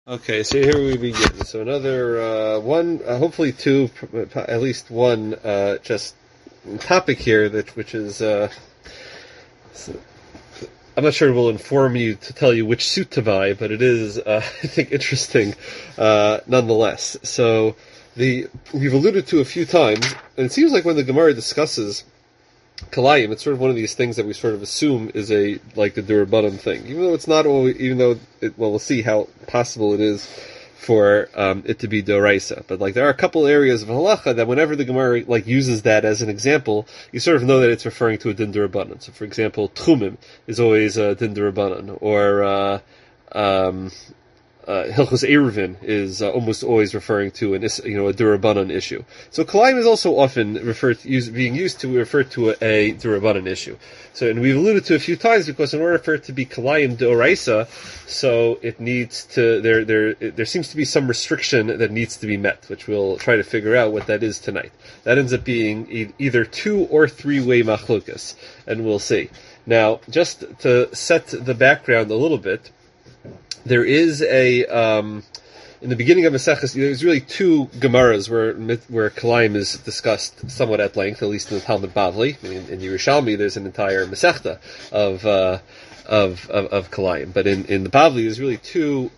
Okay, so here we begin. So another one, hopefully two, at least one, just topic here which is I'm not sure it will inform you to tell you which suit to buy, but it is I think interesting nonetheless. So we've alluded to a few times, and it seems like when the Gemara discusses Kalayim, it's sort of one of these things that we sort of assume is like the Durabanan thing, even though it's not always, we'll see how possible it is for it to be Doraisa. But like there are a couple areas of halacha that whenever the Gemara like uses that as an example, you sort of know that it's referring to a din Durabanan. So for example, Tchumim is always a din Durabanan, or Hilchos Eruvin is almost always referring to a Durabanan issue. So Kalayim is also often being used to refer to a Durabanan issue. So, and we've alluded to a few times, because in order for it to be Kalayim Doraisa, so it needs to, there seems to be some restriction that needs to be met, which we'll try to figure out what that is tonight. That ends up being either 2 or 3-way machlokas, and we'll see. Now, just to set the background a little bit, there is in the beginning of Maseches, there's really two Gemaras where Kalayim is discussed somewhat at length, at least in the Talmud Bavli. In Yerushalmi, there's an entire Masechta of Kalayim. But in the Bavli, there's really two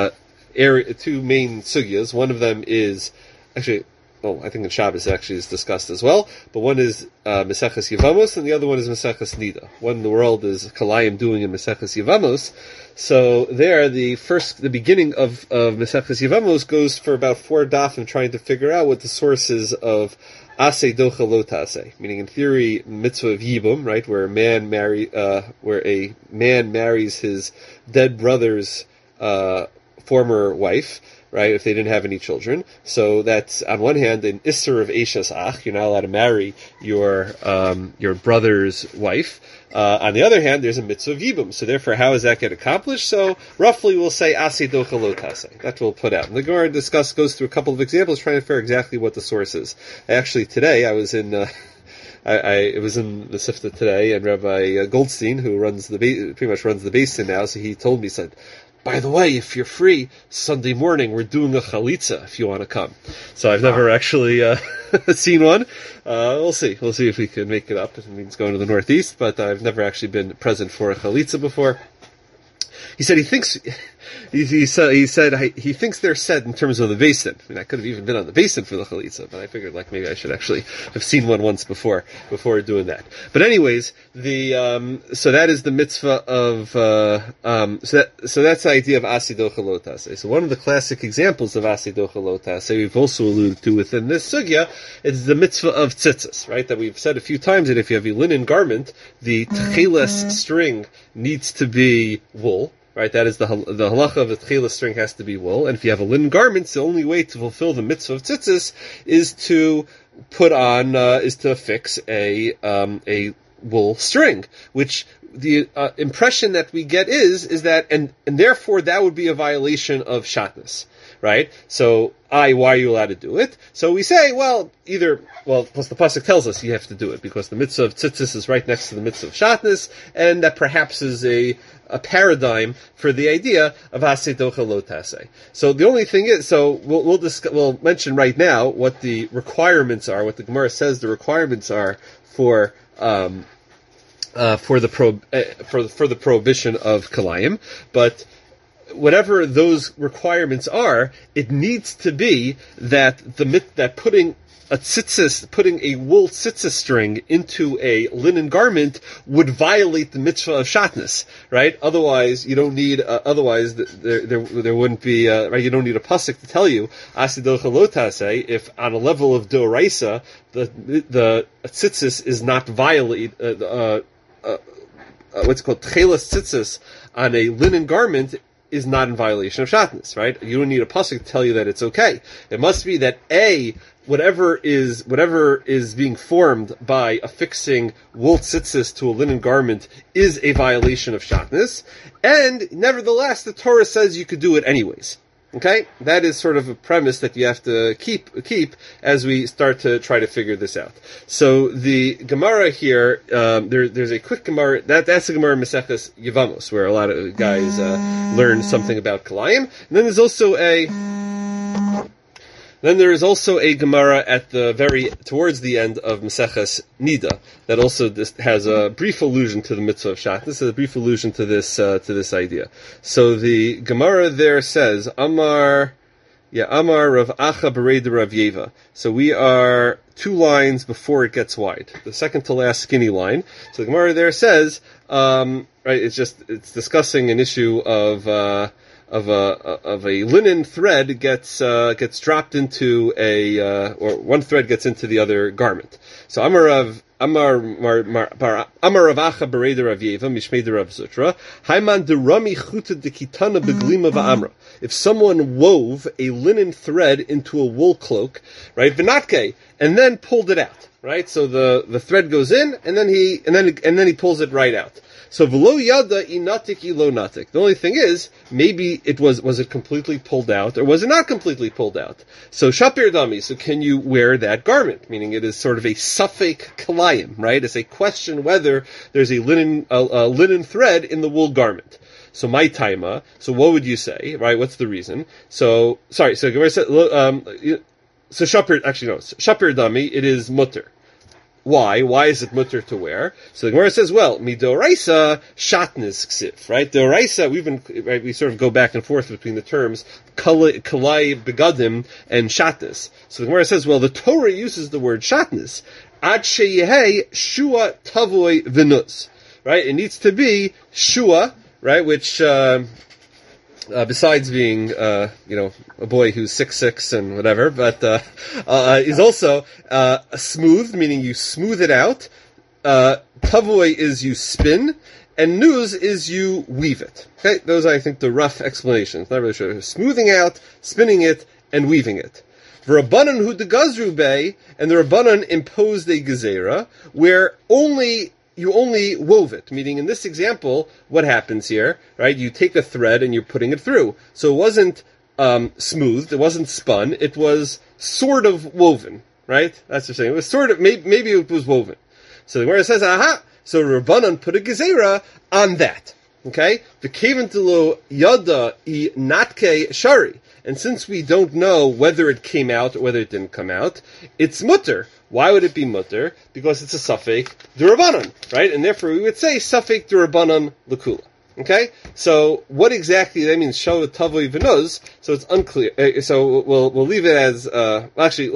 main sugyas. One of them is, actually, I think in Shabbos actually is discussed as well, but one is Maseches Yevamos, and the other one is Maseches Nida. What in the world is Kalayim doing in Maseches Yevamos? So there, the beginning of Maseches Yevamos goes for about 4 dafim trying to figure out what the source is of Aseh Docha Lo Taseh, meaning in theory mitzvah of Yibum, right, where a man marries his dead brother's former wife, right, if they didn't have any children. So that's, on one hand, an Isser of Eishas Ach, you're not allowed to marry your brother's wife. On the other hand, there's a mitzvah of Yibum. So therefore, how does that get accomplished? So roughly we'll say Aseh Docha Lo Taseh. That's what we'll put out. And the Gemara goes through a couple of examples trying to figure exactly what the source is. Actually, today I was in it was in the Sifta today, and Rabbi Goldstein, who pretty much runs the basin now, so he told me, said, by the way, if you're free, Sunday morning, we're doing a chalitza if you want to come. So I've never actually seen one. We'll see. We'll see if we can make it up. It means going to the Northeast, but I've never actually been present for a chalitza before. He said he thinks they're said in terms of the basin. I mean, I could have even been on the basin for the chalitza, but I figured like maybe I should actually have seen one once before doing that. But anyways, so that is the mitzvah of so that's the idea of Aseh Docha Lo Taseh. So one of the classic examples of Aseh Docha Lo Taseh we've also alluded to within this sugya is the mitzvah of tzitzis, right? That we've said a few times that if you have a linen garment, the techeles string needs to be wool. Right, that is the halacha of the tchelas string has to be wool, and if you have a linen garment, the only way to fulfill the mitzvah of tzitzis is to affix a wool string, which the impression that we get is that, and therefore that would be a violation of shatnez. Right? So, why are you allowed to do it? So we say, plus the pasuk tells us you have to do it, because the mitzvah of tzitzis is right next to the mitzvah of shatnez, and that perhaps is a paradigm for the idea of Aseh Docha Lo Taseh. So the only thing is, so we'll mention right now what the requirements are, what the Gemara says the requirements are for the prohibition of Kalayim, but whatever those requirements are, it needs to be that putting a wool tzitzis string into a linen garment would violate the mitzvah of shatnez, right? Otherwise, you don't need. There wouldn't be. Right? You don't need a pasuk to tell you Aseh Docha Lo Taseh if on a level of doraisa the tzitzis is not violate. What's called tchelas tzitzis on a linen garment is not in violation of shatnez, right? You don't need a pasuk to tell you that it's okay. It must be that whatever is being formed by affixing wool tzitzis to a linen garment is a violation of shatnez, and nevertheless the Torah says you could do it anyways. Okay, that is sort of a premise that you have to keep as we start to try to figure this out. So the Gemara here, there's a quick Gemara. That's the Gemara Maseches Yevamos, where a lot of guys learn something about Kalayim. And then there's also a Gemara at the towards the end of Maseches Nida that also has a brief allusion to the mitzvah of Shatnez, a brief allusion to this idea. So the Gemara there says, Amar Rav Acha Berei de Rav Yeva. So we are 2 lines before it gets wide, the second to last skinny line. So the Gemara there says, right, it's discussing an issue of a linen thread gets dropped into or one thread gets into the other garment. So Amar Rav Acha Berei de Rav Yeva Mishmei de Rav Zutra Haiman de Rami Chuta de Kitana Beglima Va'amra. If someone wove a linen thread into a wool cloak, right, v'natke, and then pulled it out, right? So the thread goes in, and then he pulls it right out. So v'lo yada inatik ilo natik. The only thing is, maybe was it completely pulled out, or was it not completely pulled out? So shapir dami. So can you wear that garment? Meaning it is sort of a suffix kalayim, right? It's a question whether there's a linen thread in the wool garment. So my taima. So what would you say, right? What's the reason? So Gemara said, so shapir dami. It is mutter. Why? Why is it mutter to wear? So the Gemara says, well, midoraisa shatnez ksif, right? Doraisa, we sort of go back and forth between the terms kalai begadim and shatnez. So the Gemara says, well, the Torah uses the word shatnez. Ad sheyehei shua tavoy v'nuz, right? It needs to be shua, right? Which, besides being, a boy who's 6'6" and whatever, but is also smooth, meaning you smooth it out. Tavoy is you spin, and nuz is you weave it. Okay, those are, I think, the rough explanations. Not really sure. Smoothing out, spinning it, and weaving it. V'Rabbanan hu de gazru bei, and the Rabbanan imposed a gezerah where you only wove it, meaning in this example, what happens here, right? You take a thread and you're putting it through. So it wasn't smoothed, it wasn't spun, it was sort of woven, right? That's what I'm saying. It was sort of, maybe it was woven. So the Gemara says, aha, so Rabbanan put a gezerah on that. Okay? V'keventilo yada I natke shari. And since we don't know whether it came out or whether it didn't come out, it's mutter. Why would it be mutter? Because it's a suffix d'Rabbanan, right? And therefore we would say suffix d'Rabbanan l'kula. Okay? So what exactly that means? Shava tavoy v'nuz. So it's unclear. So we'll leave it as we'll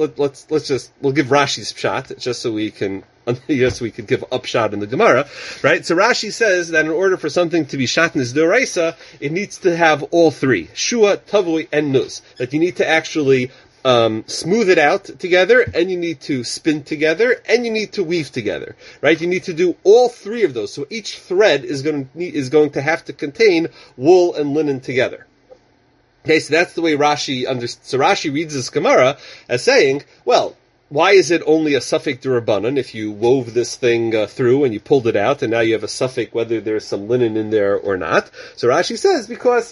give Rashi's pshat just so we can. Yes, we could give upshot in the Gemara, right? So Rashi says that in order for something to be shatnez d'oraisa, it needs to have all 3, shua, tavui, and nuz. That you need to actually smooth it out together, and you need to spin together, and you need to weave together, right? You need to do all 3 of those. So each thread is going to have to contain wool and linen together. Okay, so that's the way Rashi understands. So Rashi reads this Gemara as saying, well, why is it only a suffix d'Rabbanan if you wove this thing through and you pulled it out and now you have a suffix whether there's some linen in there or not? So Rashi says because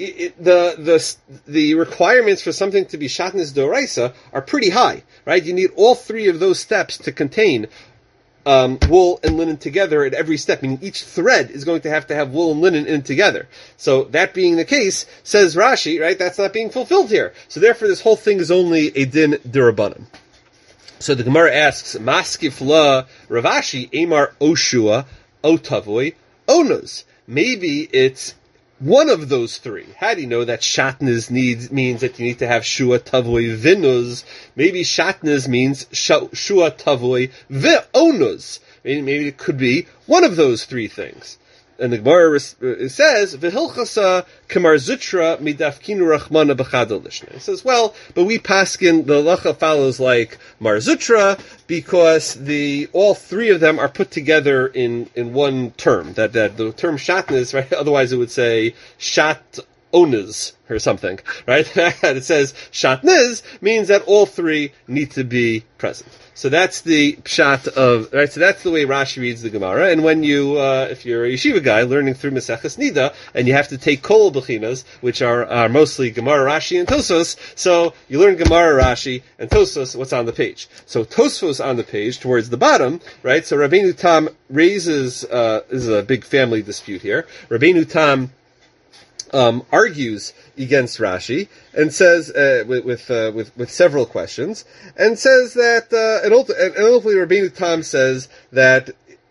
the requirements for something to be shatnez d'oraisa are pretty high, right? You need all 3 of those steps to contain wool and linen together at every step, meaning each thread is going to have wool and linen in together. So that being the case, says Rashi, right, that's not being fulfilled here. So therefore this whole thing is only a din d'Rabbanan. So the Gemara asks, Maskif la Ravashi, Amar Oshua, Otavoy, Onuz. Maybe it's one of those 3. How do you know that shatnez means that you need to have shua, tavoy, vinuz? Maybe shatnez means shua, tavoy, onuz. Maybe it could be one of those 3 things. And the Gemara says, "V'hilchasa kamar zutra midafkinu rachmana b'chadol lishna." It says, well, but we paskin the halacha follows like Mar Zutra because all 3 of them are put together in one term. That the term shatnez, right? Otherwise, it would say shat onez or something, right? It says shatnez means that all three need to be present. So that's the pshat of, right? So that's the way Rashi reads the Gemara. And when you, if you're a yeshiva guy learning through Maseches Nida, and you have to take kol bechinas, which are mostly Gemara, Rashi, and Tosos, so you learn Gemara, Rashi, and Tosos, what's on the page. So Tosfos on the page towards the bottom, right? So Rabbeinu Tam raises, this is a big family dispute here. Rabbeinu Tam argues against Rashi and says with several questions, and says that and ultimately Rabbeinu Tam says that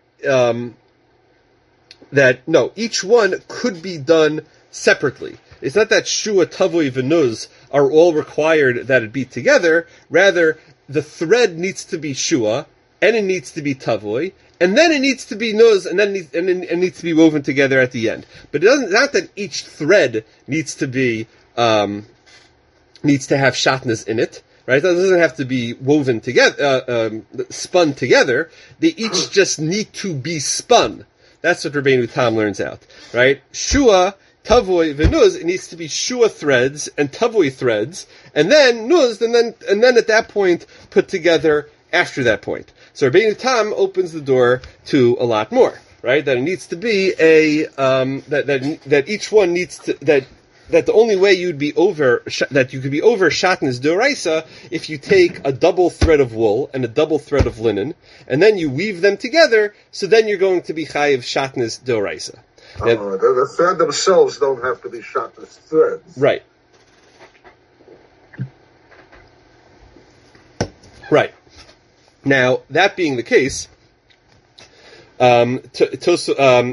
that no, each one could be done separately. It's not that shua, tavoi, venuz are all required that it be together. Rather, the thread needs to be shua, and it needs to be tavoi, and then it needs to be nuz, and then it needs to be woven together at the end. But it doesn't. Not that each thread needs to be needs to have shatnez in it, right? It doesn't have to be woven together, spun together. They each just need to be spun. That's what Rabbeinu Tam learns out, right? Shua, tavoi, venuz. It needs to be shua threads and tavoi threads, and then nuz, and then at that point put together after that point. So Rabbeinu Tam opens the door to a lot more, right? That it needs to be a that each one needs to that the only way you'd be over that you could be over shatnez d'oraisa if you take a double thread of wool and a double thread of linen, and then you weave them together. So then you're going to be chayiv shatnez d'oraisa. The thread themselves don't have to be shatnez threads, right? Right. Now, that being the case, how does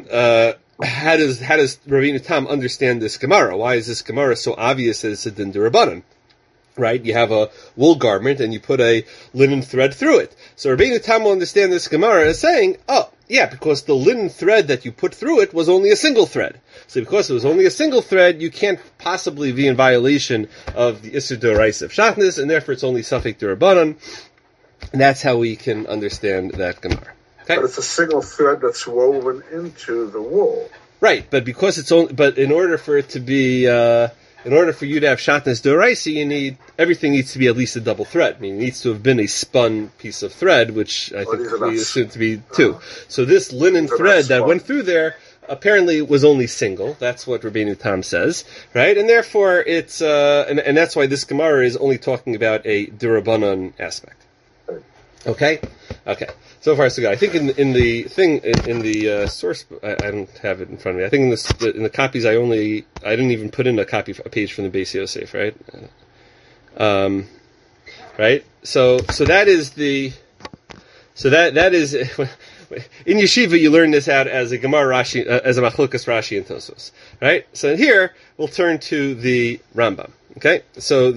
Rabbeinu Tam understand this Gemara? Why is this Gemara so obvious that it's a din d'Rabbanan? Right? You have a wool garment and you put a linen thread through it. So Rabbeinu Tam will understand this Gemara as saying, oh, yeah, because the linen thread that you put through it was only a single thread. So because it was only a single thread, you can't possibly be in violation of the Isser d'Oraisa of Shatnez, and therefore it's only Safek d'Rabbanan. And that's how we can understand that Gemara. Okay? But it's a single thread that's woven into the wool. Right, but because it's only, but in order for it to be, in order for you to have shatnez d'oraisa, everything needs to be at least a double thread. I mean, it needs to have been a spun piece of thread, which I think we assume to be two. So this linen thread that went through there apparently was only single. That's what Rabbeinu Tam says, right? And therefore it's, and that's why this Gemara is only talking about a d'Rabbanan aspect. Okay. So far, so good. I think in the source, I don't have it in front of me. I think in the copies, I didn't even put in a page from the Beis Yosef, right? Right. So that is in yeshiva you learn this out as a Gemara Rashi, as a Machlokas Rashi and Tosos, right? So here we'll turn to the Rambam. Okay. So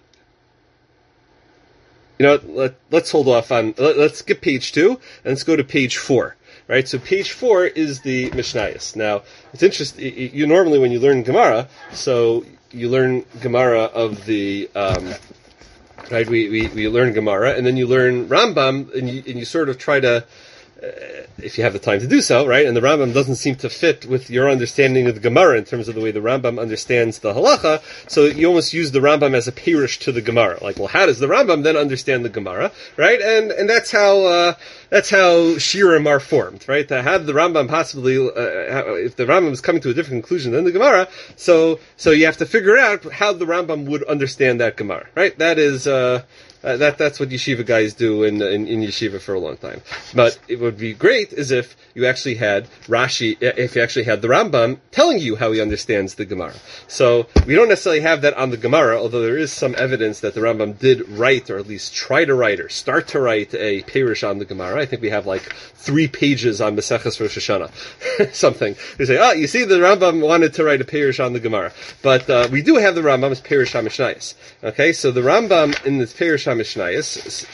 let's hold off on, let's skip page 2, and let's go to page 4. Right? So page 4 is the Mishnayos. Now, it's interesting, you normally when you learn Gemara, so you learn Gemara of the, right, we learn Gemara, and then you learn Rambam, and you sort of try to, if you have the time to do so, right? And the Rambam doesn't seem to fit with your understanding of the Gemara in terms of the way the Rambam understands the halacha, so you almost use the Rambam as a perush to the Gemara. Like, well, how does the Rambam then understand the Gemara, right? And that's how shirim are formed, right? To have the Rambam possibly, if the Rambam is coming to a different conclusion than the Gemara, so you have to figure out how the Rambam would understand that Gemara, right? That is, that's what yeshiva guys do in yeshiva for a long time. But it would be great is if you actually had Rashi, if you actually had the Rambam telling you how he understands the Gemara. So we don't necessarily have that on the Gemara, although there is some evidence that the Rambam did write, or at least try to write, or start to write a perush on the Gemara. I think we have like 3 pages on Maseches Rosh Hashanah, something. They say, you see, the Rambam wanted to write a perush on the Gemara, but we do have the Rambam's perush HaMishnayos. Okay, so the Rambam in this perush HaMishnayos,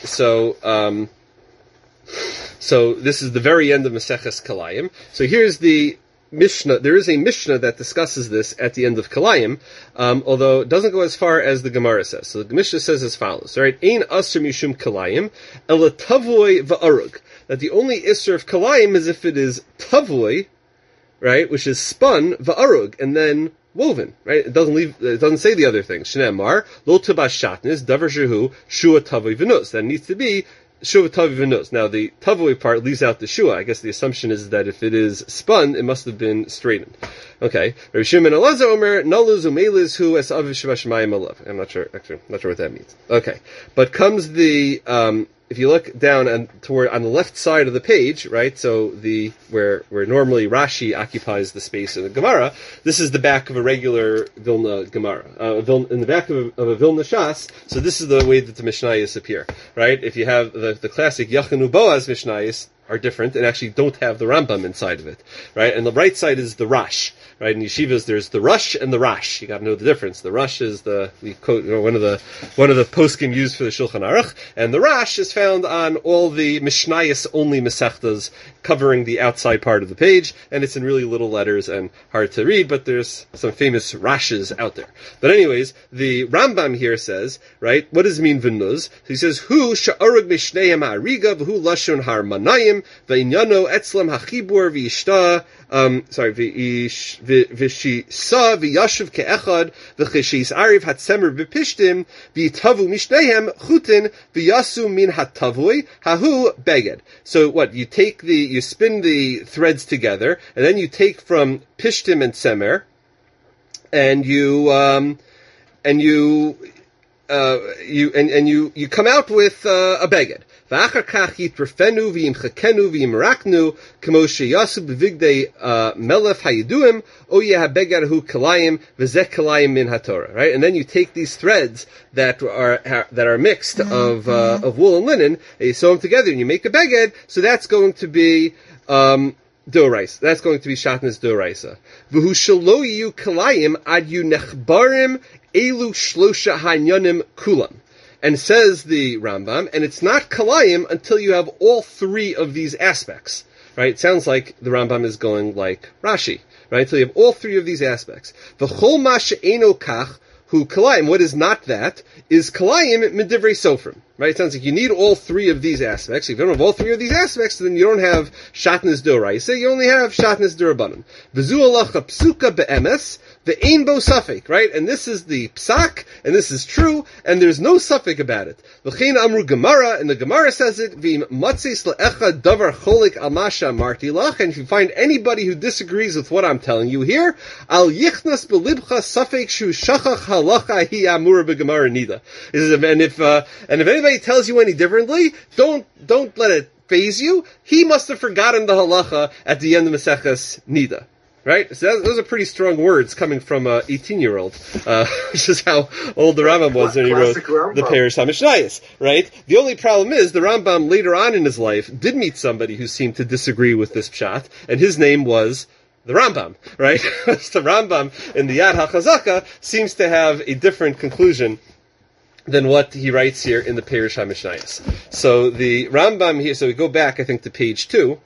so this is the very end of Maseches Kalayim. So here's the Mishnah. There is a Mishnah that discusses this at the end of Kalayim, although it doesn't go as far as the Gemara says. So the Mishnah says as follows, right? Ein asr mishum Kalayim, ela tavoi va'arug. That the only isser of Kalayim is if it is tavoi, right, which is spun, va'arug, and then woven, right? It doesn't say the other things. Shneamar, lo tubas shatnis, davar shehu, shua tavui v'nus. That needs to be shua tavui v'nus. Now, the tavui part leaves out the shua. I guess the assumption is that if it is spun, it must have been straightened. Okay. Rabbi Shimon Elazar Omer, naluz umeliz hu es aviv shebashamayim alav. I'm not sure what that means. Okay. But comes the, if you look down on the left side of the page, right? So where normally Rashi occupies the space in the Gemara, this is the back of a regular Vilna Gemara, in the back of a Vilna Shas. So this is the way that the Mishnayos appear, right? If you have the classic Yachanu Boaz Mishnayos are different and actually don't have the Rambam inside of it, right? And the right side is the Rash, right? In yeshivas, there's the Rush and the Rash. You got to know the difference. The Rush is we quote, one of the poskim used for the Shulchan Aruch, and the Rash is found on all the Mishnayos only Masechtas, covering the outside part of the page, and it's in really little letters and hard to read, but there's some famous Rashes out there. But anyways, the Rambam here says, right, what does it mean v'nuz? So he says, Hu sha'arug mishnayim ha'ariga v'hu lashon har manayim v'inyano etzlam ha'chibur v'yishta v'shisa v'yashuv ke'echad v'cheshis ariv hatzemer v'pishtim v'yitavu mishnayim chutin v'yasu min hatavui hahu beged. So what, you spin the threads together, and then you take from pishtim and semer, and you come out with a beged. V'achar kach yitrefenu v'yimchakenu v'yimraknu k'mo sheyasu b'vigdei melef hayiduim o yehabeged hu kalayim v'zeh kalayim min haTorah. Right, and then you take these threads that are mixed of wool and linen, and you sew them together, and you make a beged. So that's going to be Doraisa. That's going to be Shatnez Doraisa. V'hu shelo yiyu kalayim ad yu nechbarim elu shlosha hanyanim kulam. And says the Rambam, and it's not kalayim until you have all three of these aspects. Right? It sounds like the Rambam is going like Rashi. Right? Until you have all three of these aspects. V'chol ma she'eno kach hu kalayim. What is not that is kalayim midivrei sofrim. Right? It sounds like you need all three of these aspects. If you don't have all three of these aspects, then you don't have Shatnez Doraisa, you only have Shatnez Durabanan. V'zu alacha psuka be'emes, ve'ein bo safek, right? And this is the psak, and this is true, and there's no safek about it. V'chein amru Gemara, and the Gemara says it, v'im matzis le'echa davar cholik al masha amarti lach, and if you find anybody who disagrees with what I'm telling you here, al yichnas belibcha safek shu shachach halacha hi amura be'gemara nida. And if anybody tells you any differently, don't let it faze you. He must have forgotten the halacha at the end of Maseches Nida. Right? So those are pretty strong words coming from an 18-year-old, which is how old the Rambam was when he wrote the Perush HaMishnayos. Right? The only problem is the Rambam later on in his life did meet somebody who seemed to disagree with this pshat, and his name was the Rambam, right? The Rambam in the Yad HaChazaka seems to have a different conclusion than what he writes here in the Perush HaMishnayos. So the Rambam here, so we go back, I think, to page 2.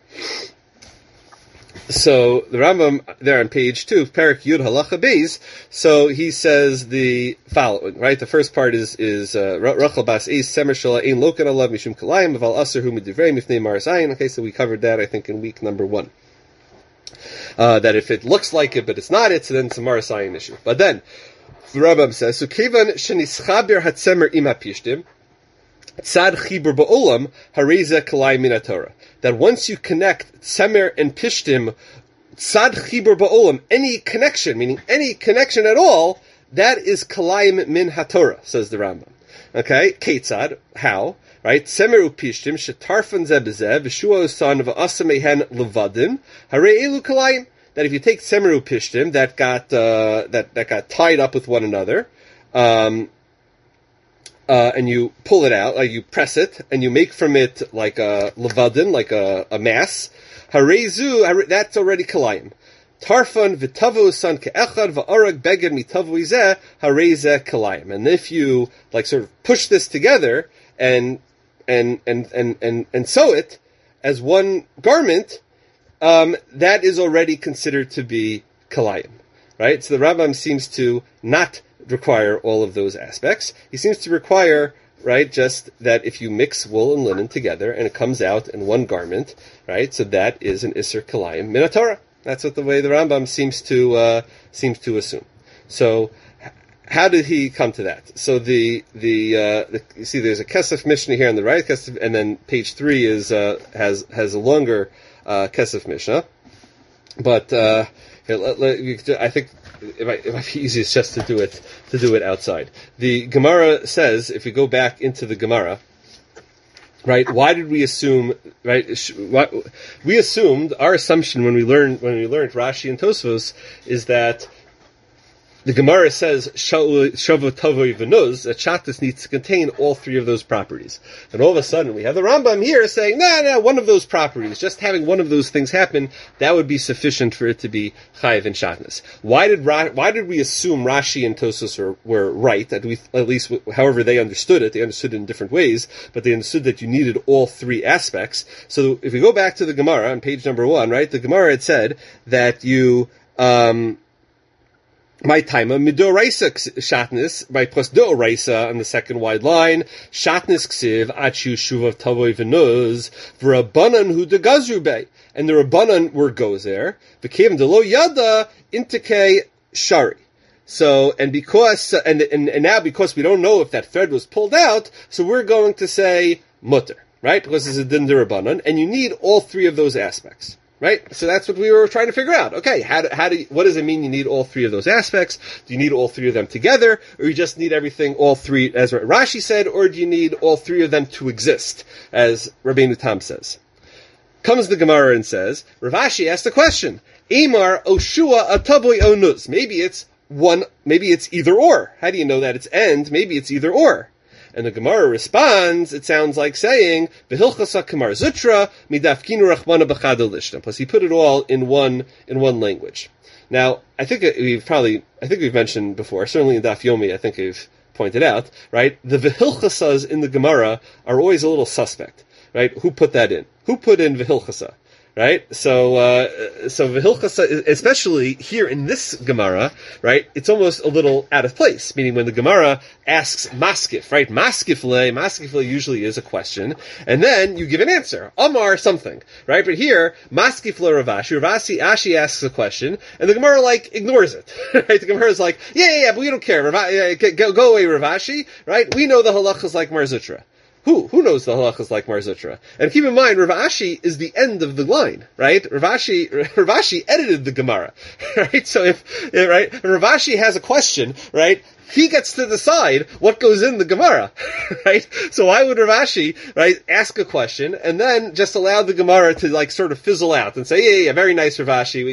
So the Rambam there on page 2, Perek Yud Halacha Beis, so he says the following, right? The first part is Rachel Bas Eis Semer Shala Ein Lokan Alav Mishum Kalayim Aval Aser Hu Midivrei Mifnei Maras Ayin. Okay, so we covered that, I think, in week number 1. That if it looks like it, but it's not it, so then it's a Maras Ayin issue. But then, the Rambam says, so Kevan Shenischaber Hatzemer Im HaPishtim, Tzad Chibur Ba'olam, Hareza Kalayim Min HaTorah. That once you connect Tzemer and Pishtim, Tzad Chibur Ba'olam, any connection, meaning any connection at all, that is Kalayim Min HaTorah, says the Rambam. Okay, Ketzad, how? Right? Tzemer uPishtim, Shetarfan Zebezeh, V'shua Usan V'asa Mehen Levadin, Hare Elu Kalayim. That if you take Tzemer uPishtim, that got tied up with one another, and you pull it out, like you press it, and you make from it like a levadin, like a mass. Harezu, that's already kalayim. Tarfan v'tavu san ke'echad v'arag beged mitavu izeh harezeh kalayim. And if you like sort of push this together and sew it as one garment, that is already considered to be kalayim, right? So the Rambam seems to not require all of those aspects. He seems to require, right, just that if you mix wool and linen together and it comes out in one garment, right, so that is an Isser Kalayim Min HaTorah. That's what the way the Rambam seems to assume. So how did he come to that? So you see, there's a Kesef Mishnah here on the right, and then page 3 is has a longer Kesef Mishnah. But I think it might be easiest just to do it outside. The Gemara says, if we go back into the Gemara, right? Why did we assume? Right? We assumed, our assumption when we learned Rashi and Tosfos is that the Gemara says Shavo Tavoi V'nuz, that Shatus needs to contain all 3 of those properties. And all of a sudden we have the Rambam here saying, no, one of those properties, just having one of those things happen, that would be sufficient for it to be Chayiv and Shatnez. Why did we assume Rashi and Tosfos were right? At least, however they understood it in different ways, but they understood that you needed all 3 aspects. So if we go back to the Gemara on page number 1, right, the Gemara had said that you, my taima midoraisa shatnis by plus doraisa on the second wide line shatnis ksiv achu shuvav tavoy v'nuz v'rabanan hu degazru bay, and the rabbanan were gozer v'kevim delo yada intike shari. So, and because and now because we don't know if that thread was pulled out, so we're going to say mutter, right? Because it's a din derabanan, and you need all 3 of those aspects. Right? So that's what we were trying to figure out. Okay, what does it mean you need all 3 of those aspects? Do you need all 3 of them together? Or you just need everything, all 3, as Rashi said? Or do you need all 3 of them to exist, as Rabbeinu Tam says? Comes the Gemara and says, Rav Ashi asked the question, Amar Oshua Ataboy Onuz. Maybe it's either or. How do you know that it's and? Maybe it's either or. And the Gemara responds, it sounds like saying, V'hilchasa kamar zutra, midafkinu rachmana b'chadol lishna. Plus he put it all in one language. Now, I think we've mentioned before, certainly in Daf Yomi, I think we've pointed out, right? The v'hilchasas in the Gemara are always a little suspect, right? Who put that in? Who put in v'hilchasa? Right? So V'hilchasa, especially here in this Gemara, right, it's almost a little out of place, meaning when the Gemara asks maskif, right? Maskif usually is a question, and then you give an answer. Amar something, right? But here, maskif le Ravashi, Ashi asks a question, and the Gemara, ignores it, right? The Gemara is like, yeah, but we don't care. Go away, Ravashi, right? We know the halachas like Mar Zutra. Who knows the halachas like Mar Zutra? And keep in mind, Rav Ashi is the end of the line, right? Rav Ashi edited the Gemara, right? So if Rav Ashi has a question, right, he gets to decide what goes in the Gemara, right? So why would Rav Ashi, right, ask a question and then just allow the Gemara to sort of fizzle out and say, yeah, very nice, Rav Ashi,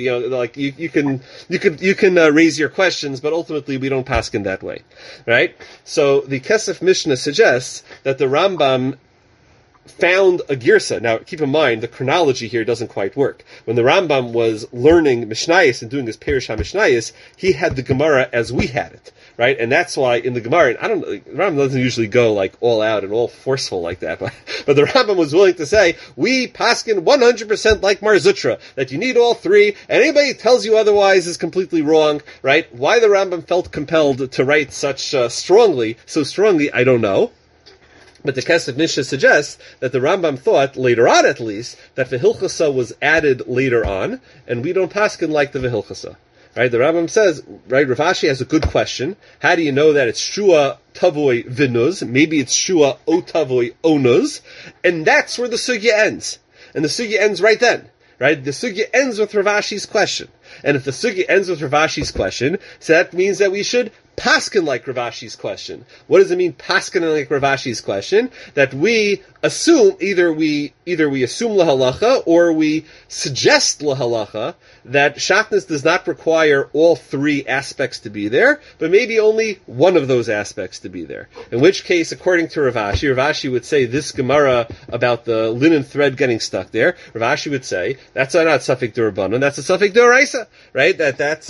you can raise your questions, but ultimately we don't paskin that way, right? So the Kesef Mishnah suggests that the Rambam found a girsa. Now, keep in mind, the chronology here doesn't quite work. When the Rambam was learning Mishnayos and doing his Perush HaMishnayos, he had the Gemara as we had it, right? And that's why in the Gemara, and the Rambam doesn't usually go all out and all forceful like that, but the Rambam was willing to say, we paskin 100% like Mar Zutra, that you need all 3, and anybody who tells you otherwise is completely wrong, right? Why the Rambam felt compelled to write so strongly, I don't know. But the Kesef Mishnah suggests that the Rambam thought, later on at least, that V'hilchasa was added later on, and we don't paskin like the V'hilchasa. Right? The Rambam says, right, Rav Ashi has a good question. How do you know that it's Shua Tavoy V'nuz? Maybe it's Shua O Tavoy Onuz. And that's where the sugya ends. And the sugya ends right then. Right? The sugya ends with Rav Ashi's question. And if the sugya ends with Rav Ashi's question, so that means that we should paskin like Rav Ashi's question. What does it mean, paskin like Rav Ashi's question? That we assume, either we assume lahalacha, or we suggest lahalacha, that shatnez does not require all 3 aspects to be there, but maybe only one of those aspects to be there. In which case, according to Rav Ashi would say this Gemara about the linen thread getting stuck there, Rav Ashi would say, that's not safek d'Rabbanan, that's a safek d'Oraisa, right? That's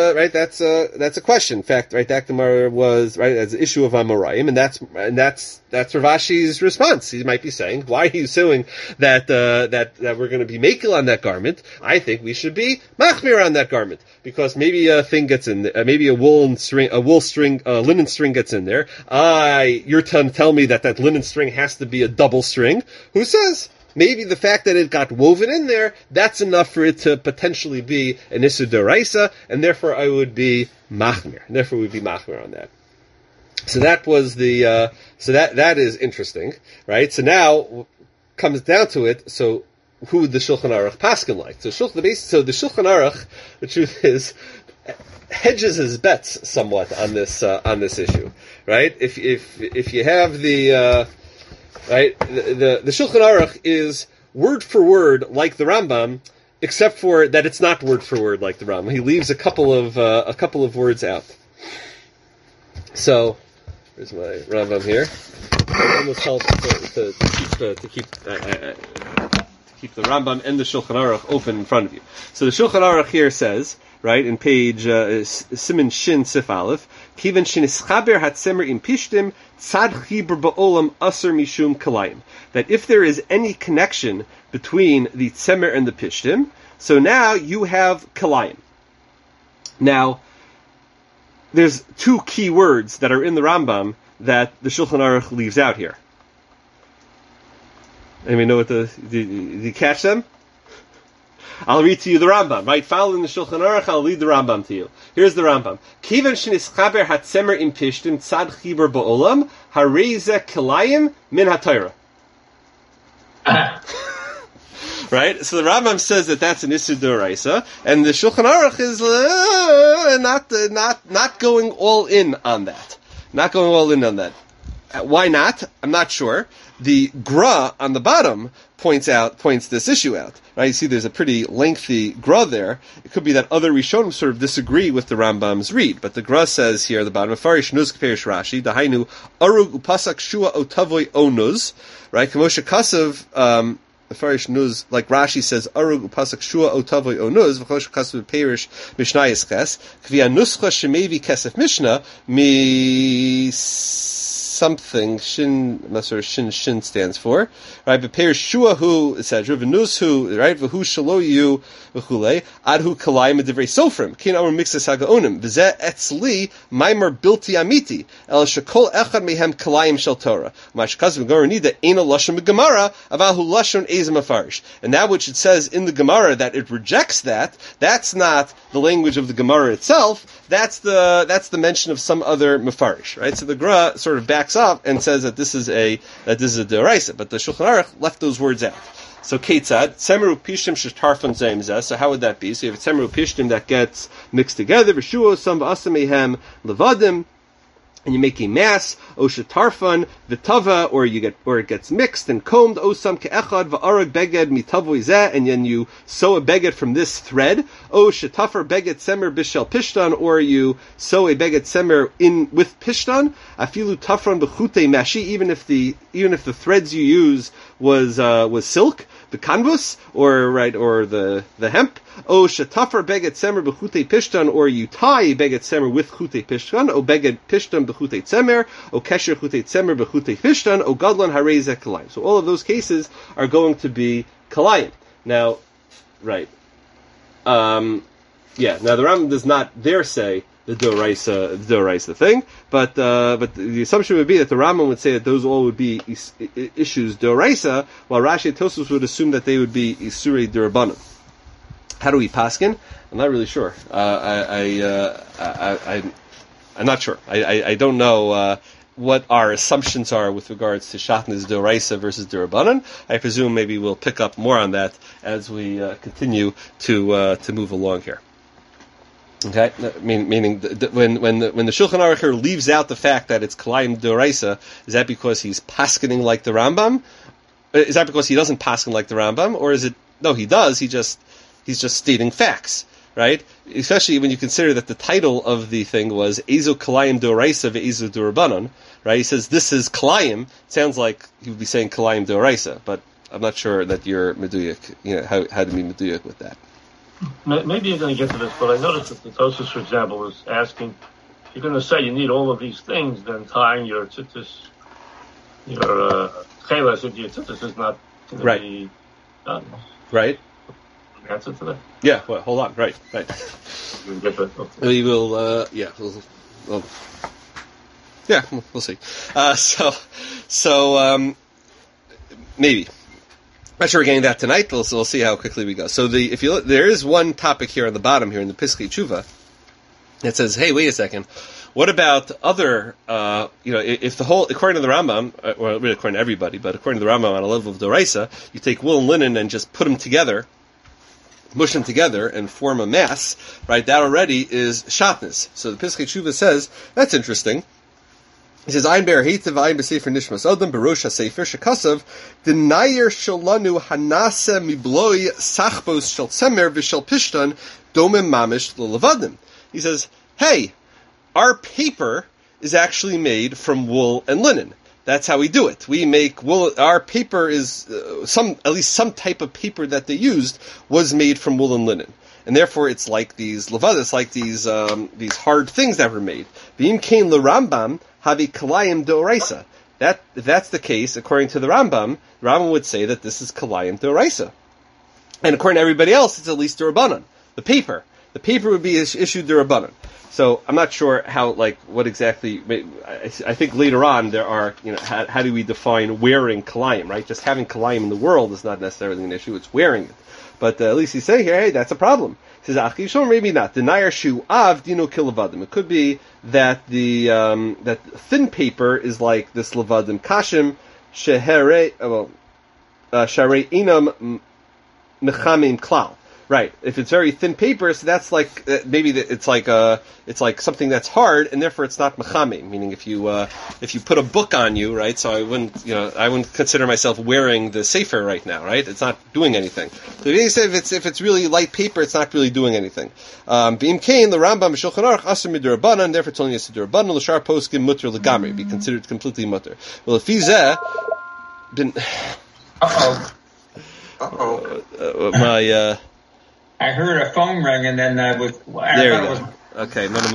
a question. In fact, right, that Gemara was, right, as an issue of Amoraim, and that's Rav Ashi's response. He might be saying, why are you suing that we're going to be makil on that garment? I think we should be machmir on that garment, because maybe a thing gets in there, maybe a linen string gets in there. You're tell me that linen string has to be a double string. Who says? maybe the fact that it got woven in there, that's enough for it to potentially be an Issur D'Oraisa, and therefore I would be Machmir. Therefore we'd be Machmir on that. So that was the, so that is interesting, right? So now, comes down to it, so who would the Shulchan Aruch paskin like? So the Shulchan Aruch, the truth is, hedges his bets somewhat on this issue, right? If you have the right, the Shulchan Aruch is word for word like the Rambam, except for that it's not word for word like the Rambam. He leaves a couple of words out. So, here's my Rambam here. It almost helps to keep the Rambam and the Shulchan Aruch open in front of you. So the Shulchan Aruch here says, right, in page Siman Shin Sif Aleph, Kiven shenischaber hatzemer im pishtim tzad chibur ba'olam aser mishum kalayim. That if there is any connection between the tzemer and the pishtim, so now you have kalayim. Now, there's two key words that are in the Rambam that the Shulchan Aruch leaves out here. Anybody know what do you catch them? I'll read to you the Rambam, right? Following the Shulchan Aruch, I'll read the Rambam to you. Here's the Rambam. Kiven shenischaber hatzemer im pishtim tzad chibur ba'olam hareze kilayim min haTorah. Right? So the Rambam says that that's an Issur D'Oraisa, and the Shulchan Aruch is not going all in on that. Not going all in on that. Why not? I'm not sure. The Gra on the bottom points this issue out. Right? You see there's a pretty lengthy Gra there. It could be that other Rishonim sort of disagree with the Rambam's read, but the Gra says here at the bottom, Mefarish Nuz K'Perish Rashi, Dahainu Arug Upasak Shua Otavoy Onuz, right? Kamosha Kasav, Mefarish Nuz, like Rashi says, Arug Upasak Shua Otavoy Onuz, V'chosha Kasav Perish Mishnayis Ches, K'via Nuscha Shemevi Kesef Mishnah, mi something Shin, I'm not sure Shin stands for, right? But Perish Shuahu, etc. V'nushu, right? V'hu Shaloyu v'chulei Adhu Kalayim Divrei Sofrim Kin Amar Mixas Hagaonim V'zeh Etzli Maimer Bilti Amiti El Shekol Echad Mehem Kalayim Shel Torah Mashkaz V'Goranida Eina Lashon B'Gemara Avahu Lashon Ezem Afarish. And that which it says in the Gemara that it rejects that's not the language of the Gemara itself. That's the mention of some other Mefarish, right? So the Gra sort of backs up and says that this is a D'Oraisa, but the Shulchan Aruch left those words out. So Ketzad, Tzemeru Pishtim Shetarfon Zayim Zeh. So how would that be? So you have Tzemeru Pishtim that gets mixed together, V'shuo Sam V'asamehem Levadim, and you make a mass, Oshatarfan V'tava, or it gets mixed and combed, Osam Ke'echad V'arag Beged Mitavoy Zeh, and then you sew a beged from this thread, Oshatafar Beged Tzemer Bishel Pishtan, or you sew a beged Tzemer in with Pishtan, Afilu Tafran B'chutei Mashi, even if the threads you use was silk, the canvas, or the hemp, O shatafar beged tzemer b'chutei pishtan, or you tie beged tzemer with chutei pishtan, O beged pishtan b'chutei tzemer, O kesher chutei tzemer b'chutei pishtan, O gadlan harei zeh kalayim. So all of those cases are going to be kalayim. Now, right. Now the Rambam does not dare say the D'Oraisa thing, but the assumption would be that the Rambam would say that those all would be issues D'Oraisa, while Rashi and Tosfos would assume that they would be Isurei D'Rabbanan. How do we paskin? I'm not really sure. I'm not sure. I don't know what our assumptions are with regards to Shatnez D'Oraisa versus D'Rabbanan. I presume maybe we'll pick up more on that as we continue to move along here. Okay, meaning when the Shulchan Aruch here leaves out the fact that it's Kalayim D'Oraisa, is that because he's paskening like the Rambam? Is that because he doesn't pasken like the Rambam, or is it no? He does. He's just stating facts, right? Especially when you consider that the title of the thing was Ezo Kalayim D'Oraisa ve'Ezo D'Rabbanan, right? He says this is Kalayim. It sounds like he would be saying Kalayim D'Oraisa, but I'm not sure that you're meduyik. How to be meduyik with that. Maybe you're going to get to this, but I noticed that the Tosfos, for example, is asking, if you're going to say you need all of these things, then tying your tzitzis, your chelas into your tzitzis is not going to be done. Right. Answer to that? Yeah, well, hold on. Right. We'll get that. Okay. We will, we'll see. Maybe. not sure we're getting that tonight. We'll see how quickly we go. So if you look, there is one topic here on the bottom here in the Piskei Tshuva. It says, hey, wait a second. What about other, if the whole, according to the Rambam, well, really according to everybody, but according to the Rambam on a level of Doraisa, you take wool and linen and just put them together, mush them together and form a mass, right? That already is shatnez. So the Piskei Tshuva says, that's interesting. He says, Ein ber heitiv, ein b'sefer nishmas adam, berosh ha-sefer, shekasav, denayer sholanu hanase mibloi sachbos shel tzemer v'shel pishtan, domem mamish l'levadim. He says, hey, our paper is actually made from wool and linen. That's how we do it. We make wool. Our paper is at least some type of paper that they used was made from wool and linen, and therefore it's like these levadim. It's like these hard things that were made. V'im kain l'Rambam havi kalayim d'oraisa. If that's the case, according to the Rambam would say that this is kalayim d'oraisa, and according to everybody else, it's at least d'Rabbanan. The paper would be issued d'Rabbanan. So I'm not sure what exactly. I think later on there are, how do we define wearing kalayim, right? Just having kalayim in the world is not necessarily an issue; it's wearing it. But at least he's saying here, hey, that's a problem. He says, "Achishon, maybe not. Denayer shu av dino kilevadim." It could be that the that thin paper is like this levadim kashim shehere sharei inam mechamim klal. Right. If it's very thin paper, so that's like maybe it's like something that's hard, and therefore it's not mechamim. Meaning, if you put a book on you, right? So I wouldn't consider myself wearing the sefer right now, right? It's not doing anything. So if it's really light paper, it's not really doing anything. V'im kain the Rambam Shulchan Aruch aser mid'Rabbanan, therefore telling us d'Rabbanan l'shar poskim mutter legamri, be considered completely mutter. Well, if he's been I heard a phone ring, and then there you go. Okay, one of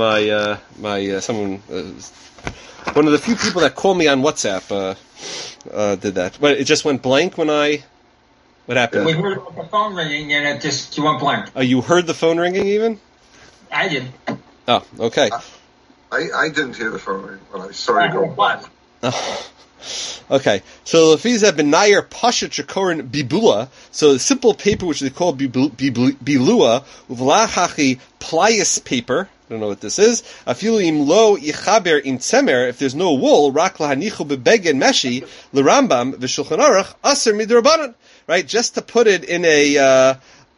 one of the few people that call me on WhatsApp did that. But it just went blank when what happened? We heard the phone ringing, and it went blank. Oh, you heard the phone ringing even? I did. Oh, okay. I didn't hear the phone ring, but I saw you go blank. Okay, so Lefiza benayer pasha chakorin bibula, so the simple paper which they call bilua, uvlachachi plius paper. I don't know what this is. Afilu im lo yichaber im tzemer. If there's no wool, rak lahanichu bebegen meshi l'Rambam v'Shulchan Aruch aser mid'Rabbanan. Right, just to put it in a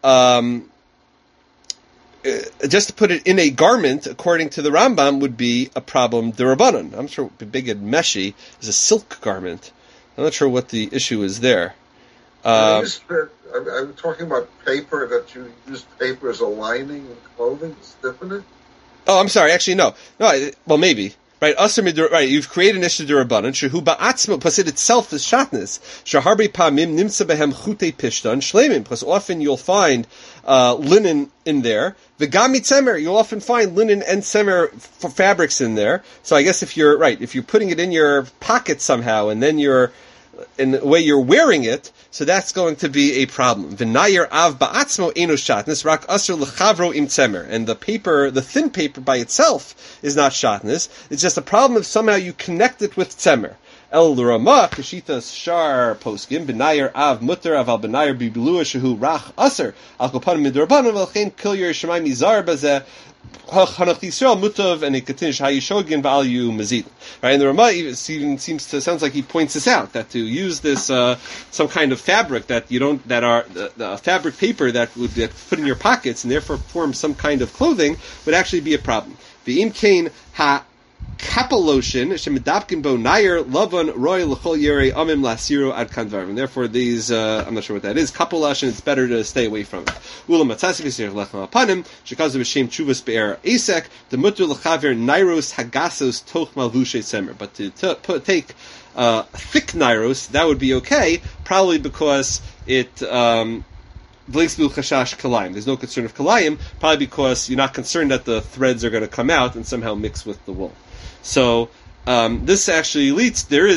garment, according to the Rambam, would be a problem d'Rabbanan. I'm sure Beged Meshi is a silk garment. I'm not sure what the issue is there. I'm talking about paper, that you use paper as a lining in clothing. Is different? Oh, I'm sorry. Actually, no. Well, maybe. Right, right. You've created an issue d'Rabbanan. Shehu ba'atzma, plus it itself is shatnez. Shaharbi pamim nimtza behem chutei pishtan shleimim. Plus often you'll find linen in there. V'gam mitzemer, you'll often find linen and tzemer fabrics in there. So I guess if you're putting it in your pocket somehow, and then in the way you're wearing it, so that's going to be a problem. V'nayer av ba'atzmo eno shatnez, rak asr l'chavro im tzemer. And the thin paper by itself is not shatnez. It's just a problem if somehow you connect it with tzemer. El l'ramah, kashitas shar poskim, b'nayer av mutter, aval b'nayer bibulua shehu rach asr, al kopanim mid'Rabbanan, v'alchein kil yer shemai mizar bazeh, Hanach Yisrael mutav, and it continues hayishogin v'alyu mazid. Right, and the Ramah even sounds like he points this out, that to use this some kind of fabric that the fabric paper that would get put in your pockets and therefore form some kind of clothing would actually be a problem. V'im kain ha kapaloshin shemedapkin bo nayer lavan roy l'chol yerei amim lasiro ad kanvar. And therefore, these I'm not sure what that is. Kapaloshin, it's better to stay away from it. Ulam matzasik yisir lechem apanim shekazu b'shem chuvas be'er asek the mutter l'chaver nairos hagasos toch malvushe semer. But to take thick nairos, that would be okay, probably because it. There's no concern of kalayim, probably because you're not concerned that the threads are going to come out and somehow mix with the wool. So this actually leads. We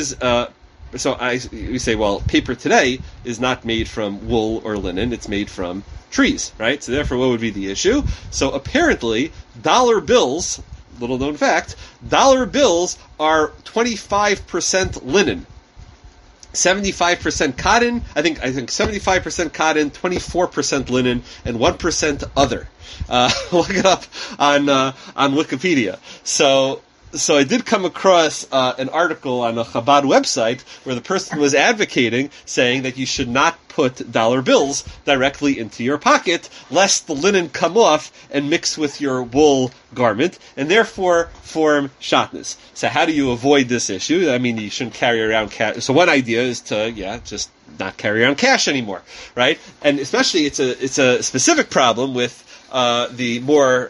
say, well, paper today is not made from wool or linen; it's made from trees, right? So therefore, what would be the issue? So apparently, dollar bills, little known fact, dollar bills are 25% linen. 75% cotton, I think 75% cotton, 24% linen, and 1% other. Look it up on Wikipedia. So I did come across an article on a Chabad website where the person was advocating, saying that you should not put dollar bills directly into your pocket, lest the linen come off and mix with your wool garment, and therefore form shatnez. So how do you avoid this issue? I mean, you shouldn't carry around cash. So one idea is to, just not carry around cash anymore, right? And especially it's a specific problem with the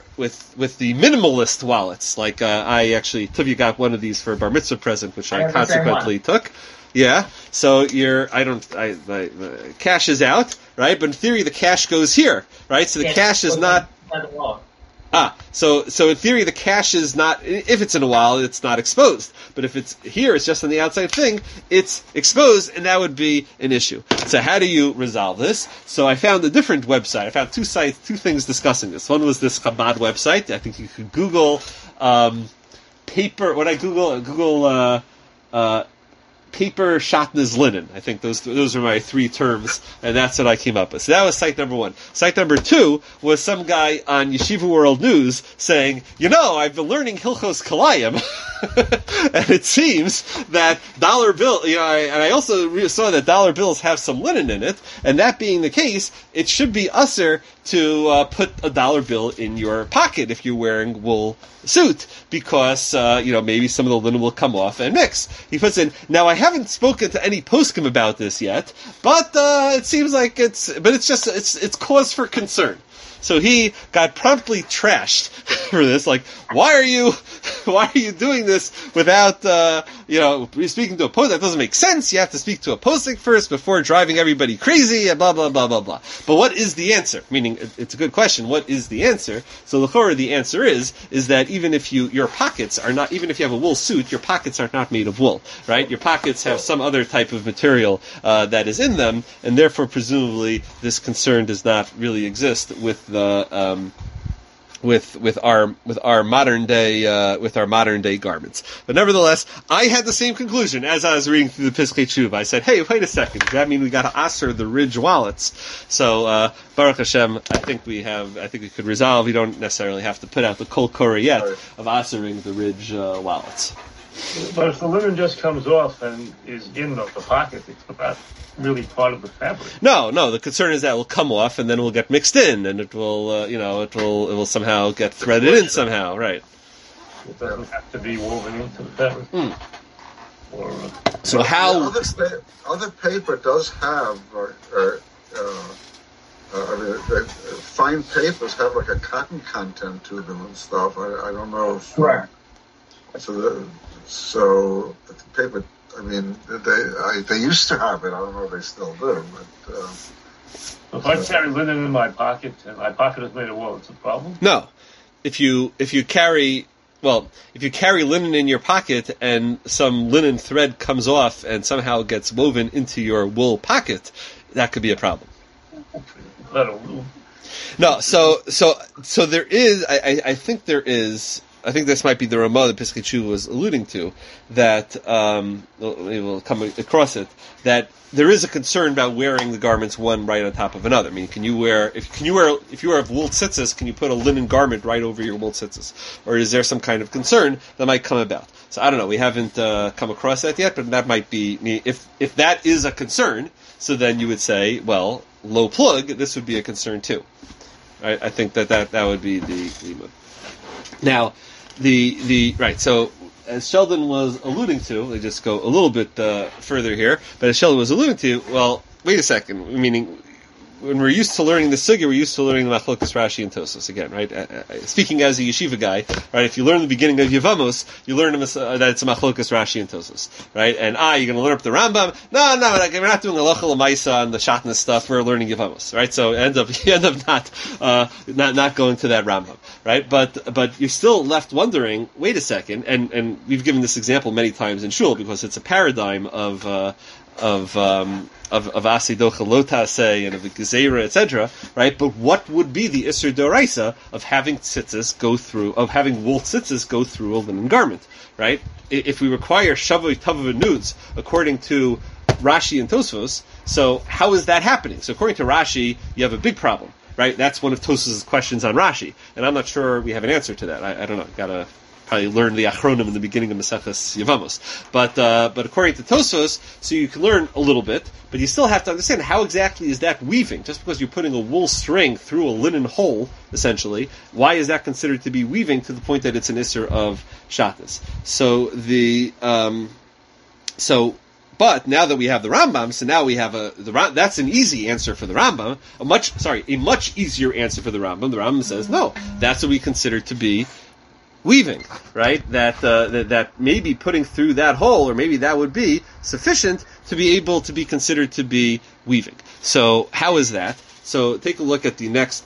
minimalist wallets. Like Tivya got one of these for a bar mitzvah present, which I consequently took. Yeah, so the cash is out, right? But in theory, the cash goes here, right? So the cash is not. So in theory, the cash is not. If it's in a wallet, it's not exposed. But if it's here, it's just on the outside thing. It's exposed, and that would be an issue. So how do you resolve this? So I found a different website. I found two things discussing this. One was this Chabad website. I think you could Google paper. What I Google paper shatnez linen. I think those are my three terms, and that's what I came up with. So that was site number one. Site number two was some guy on Yeshiva World News saying, I've been learning Hilchos Kalayim, and it seems that dollar bill, and I also saw that dollar bills have some linen in it, and that being the case, it should be usher to put a dollar bill in your pocket if you're wearing wool suit, because maybe some of the linen will come off and mix. He puts in, now I haven't spoken to any poskim about this yet, but it seems like it's cause for concern. So he got promptly trashed for this. Like, why are you doing this without, speaking to a posting? That doesn't make sense. You have to speak to a posting first before driving everybody crazy and blah, blah, blah, blah, blah. But what is the answer? Meaning, it's a good question. What is the answer? So the answer is that even if your pockets are not, even if you have a wool suit, your pockets are not made of wool, right? Your pockets have some other type of material, that is in them, and therefore, presumably, this concern does not really exist with the with our modern day garments. But nevertheless, I had the same conclusion as I was reading through the Piskei Tshuva. I said, "Hey, wait a second. Does that mean we got to aser the ridge wallets?" So Baruch Hashem, I think we could resolve. We don't necessarily have to put out the kol korah yet of asering the ridge wallets. But if the linen just comes off and is in the pocket, it's not really part of the fabric. No. The concern is that it will come off and then it will get mixed in, and it will, it will somehow get threaded in somehow, right? It doesn't have to be woven into the fabric. So how? Other paper does have, fine papers have like a cotton content to them and stuff. I don't know if. Right. So the paper. I mean, they used to have it. I don't know if they still do. But if I carry linen in my pocket and my pocket is made of wool, it's a problem? No. If you carry linen in your pocket and some linen thread comes off and somehow gets woven into your wool pocket, that could be a problem. No. So there is. I think there is. I think this might be the Ramah that Piskei Tshuva was alluding to, that we'll come across it, that there is a concern about wearing the garments one right on top of another. I mean, if you wear wool tzitzis, can you put a linen garment right over your wool tzitzis? Or is there some kind of concern that might come about? So I don't know. We haven't come across that yet, but that might be, if that is a concern, so then you would say, well, low plug, this would be a concern too. Right? I think that would be the move. Now, right, so as Sheldon was alluding to, let me just go a little bit further here, but as Sheldon was alluding to, well, wait a second, meaning, when we're used to learning the sugya, we're used to learning the Machlokas Rashi and Tosfos again, right? Speaking as a yeshiva guy, right? If you learn the beginning of Yevamos, you learn that it's a Machlokas Rashi and Tosfos, right? And you're going to learn up the Rambam. No, we're not doing Halacha L'maisa and the Shatnez stuff. We're learning Yevamos, right? So you end up not going to that Rambam, right? But you're still left wondering. Wait a second, and we've given this example many times in shul because it's a paradigm of Asidocha Lotase and of the Gezerah, etc., right? But what would be the Isser Doraisa of having wool tzitzis go through a linen garment, right? If we require Shavoi Tavav Nudes according to Rashi and Tosfos. So how is that happening? So according to Rashi, you have a big problem, right? That's one of Tosfos' questions on Rashi, and I'm not sure we have an answer to that. I don't know. Gotta probably learn the Achronim in the beginning of Maseches Yevamos. But according to Tosfos, so you can learn a little bit, but you still have to understand how exactly is that weaving. Just because you're putting a wool string through a linen hole, essentially, why is that considered to be weaving to the point that it's an isser of Shabbos? So but now that we have the Rambam, so now we have that's an easy answer for the Rambam. A much easier answer for the Rambam. The Rambam says, no, that's what we consider to be weaving, right? That maybe putting through that hole, or maybe that would be sufficient to be able to be considered to be weaving. So how is that? So take a look at the next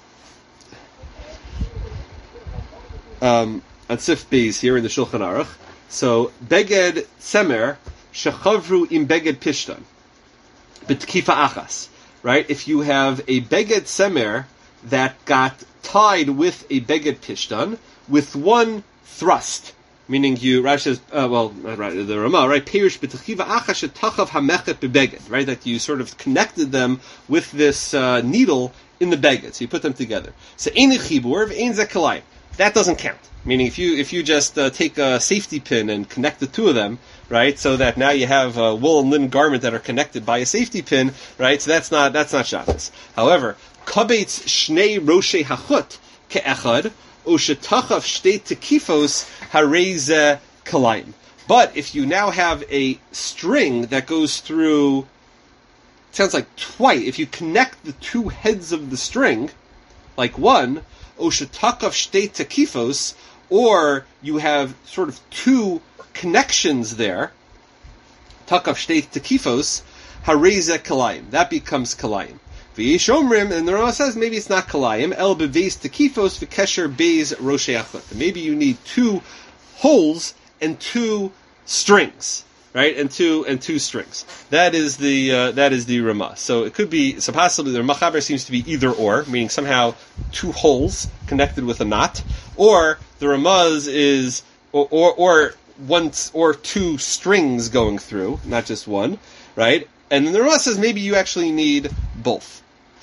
on Sif Beis here in the Shulchan Aruch. So beged semer shechavru im beged pishtan b'tkifa achas, right? If you have a beged semer that got tied with a beged pishtan with one thrust, meaning Rashi says, the Ramah, right? Perish b'tchiva achas shetachav hamechet bebeged, right? That you sort of connected them with this needle in the beged, so you put them together. So ein chibur v'ein zekalayim. That doesn't count. Meaning, if you just take a safety pin and connect the two of them, right? So that now you have a wool and linen garment that are connected by a safety pin, right? So that's not Shabbos. However, kabetz shnei roshei hachut ke'echad. Ushetachav shtei tekifos hareze kalayim. But if you now have a string that goes through, it sounds like twice. If you connect the two heads of the string, like one, Ushetakav shtei tekifos, or you have sort of two connections there, takav shtei tekifos hareze kalayim. That becomes kalayim. V'yishomrim, and the Rambam says maybe it's not kalayim, el beveis tekifos v'kesher beis roshei achot. Maybe you need two holes and two strings, right? And two strings. That is the Ramah. So it could be, so possibly the Machaber seems to be either or, meaning somehow two holes connected with a knot, or the Ramah's is or one or two strings going through, not just one, right? And then the Ramah says maybe you actually need both.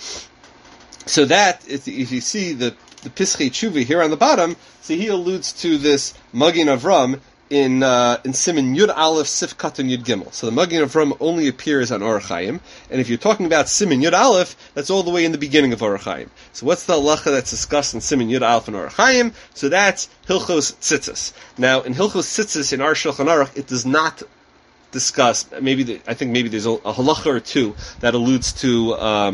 So that, if you see the Pischei Tshuva here on the bottom, so he alludes to this Magin Avram in Siman Yud Aleph Sif Katan Yud Gimel. So the Magin Avram only appears on Orach Chaim, and if you're talking about Siman Yud Aleph, that's all the way in the beginning of Orach Chaim. So what's the halacha that's discussed in Siman Yud Aleph and Orach Chaim? So that's Hilchos Tzitzis. Now in Hilchos Tzitzis in our Shulchan Aruch, it does not discuss. I think maybe there's a halacha or two that alludes to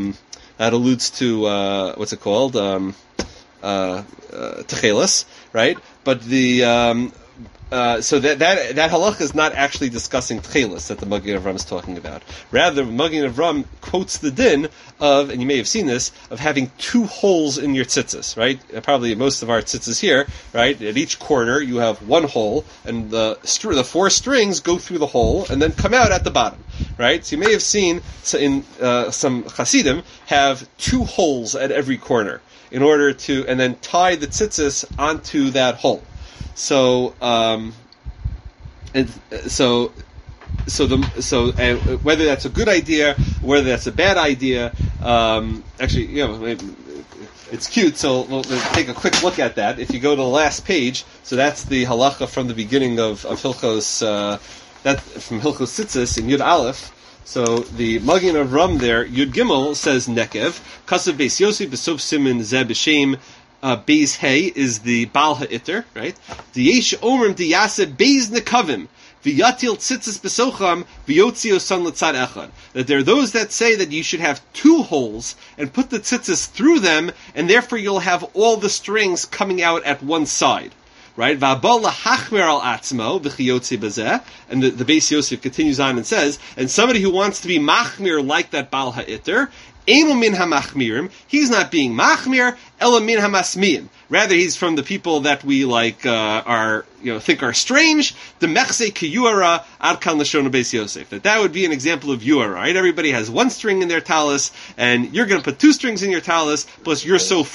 what's it called? Techelis, right? But the so that halacha is not actually discussing Tchelis that the Magin Avram is talking about. Rather, Magin Avram quotes the din of, and you may have seen this, of having two holes in your tzitzis, right? Probably most of our tzitzis here, right? At each corner you have one hole, and the four strings go through the hole and then come out at the bottom, right? So you may have seen in some Hasidim have two holes at every corner in order to, and then tie the tzitzis onto that hole. So whether that's a good idea, whether that's a bad idea, actually, it's cute. So we'll take a quick look at that. If you go to the last page, so that's the halacha from the beginning of Hilchos, that from Hilchos Tzitzis in Yud Aleph. So the Magin Avram there, Yud Gimel says Nekev, Kasav Beis Yosef B'Sof Siman Zeh B'Shem. Beis Hey is the Baal Ha'iter, right? The Yesh Omrim Diyase Beis Nekavim V'Yatil Tzitzis B'Socham V'Yotzio Son L'Tzad Echad. That there are those that say that you should have two holes and put the tzitzis through them, and therefore you'll have all the strings coming out at one side. Right? V'abal lahachmer al atzmo v'chiyotzi bazeh. And the Beis Yosef continues on and says, and somebody who wants to be machmir like that Baal Ha'iter, Einu min hamachmirim. He's not being machmir, ela min hamasmiim. Rather, he's from the people that we think are strange. The mechse kiyuara ad kan lashon Beis Yosef. That would be an example of yuara, right? Everybody has one string in their talis, and you're going to put two strings in your talis, plus you're so frum.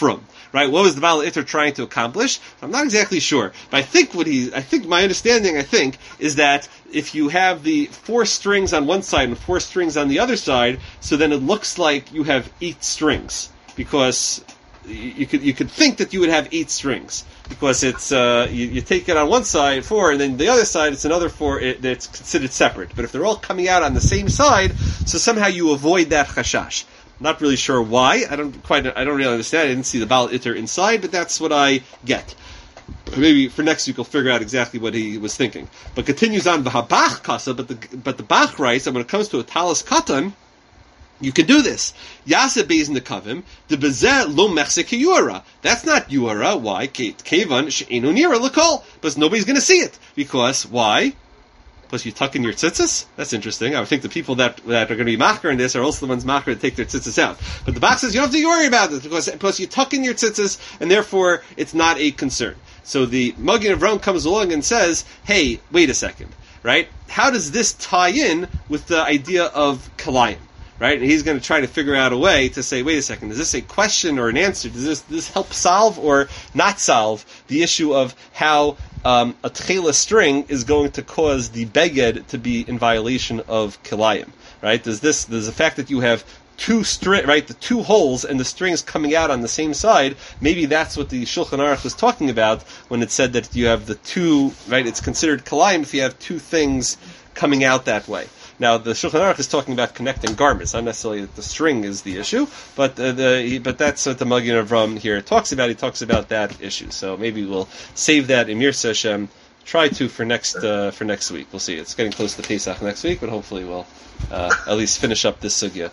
right? What was the Baal Iter trying to accomplish? I'm not exactly sure, but I think my understanding is that if you have the 4 strings on one side and 4 strings on the other side, so then it looks like you have 8 strings, because you could think that you would have 8 strings, because it's you take it on one side 4, and then the other side it's another 4 that's considered separate. But if they're all coming out on the same side, so somehow you avoid that chashash. Not really sure why. I don't really understand. I didn't see the Baal Iter inside, but that's what I get. Maybe for next week we'll figure out exactly what he was thinking. But continues on v'habach kasa, but the Bach writes that when it comes to a talis katan, you can do this. Yasa beis nekavim, de bezeh lo mechse kiyura. That's not yura. Why? Kevan she'enu nira l'kol. Because nobody's going to see it. Because, why? Plus you tuck in your tzitzis? That's interesting. I would think the people that are going to be machar in this are also the ones machar to take their tzitzis out. But the Bach says you don't have to worry about it, because you tuck in your tzitzis, and therefore it's not a concern. So the Magen Avraham comes along and says, hey, wait a second, right? How does this tie in with the idea of kalayim? Right? And he's going to try to figure out a way to say, wait a second, is this a question or an answer? Does this help solve or not solve the issue of how a tchela string is going to cause the beged to be in violation of kilayim? Right? Does the fact that you have the 2 holes and the strings coming out on the same side, maybe that's what the Shulchan Aruch was talking about when it said that you have the 2, right? It's considered kalayim if you have 2 things coming out that way. Now, the Shulchan Aruch is talking about connecting garments, not necessarily that the string is the issue, but that's what the Magen Avraham here talks about. He talks about that issue. So maybe we'll save that in Mirza Hashem. Try to for next week. We'll see. It's getting close to Pesach next week, but hopefully we'll at least finish up this sugya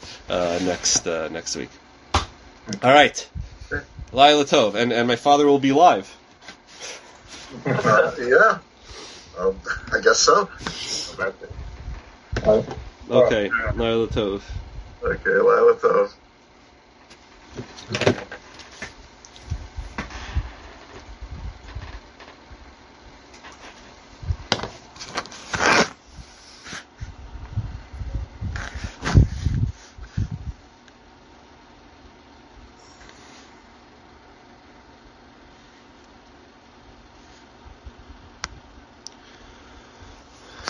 next week. All right, Laila Tov, and my father will be live. Yeah, I guess so. Okay, Laila Tov. Okay, Laila Tov.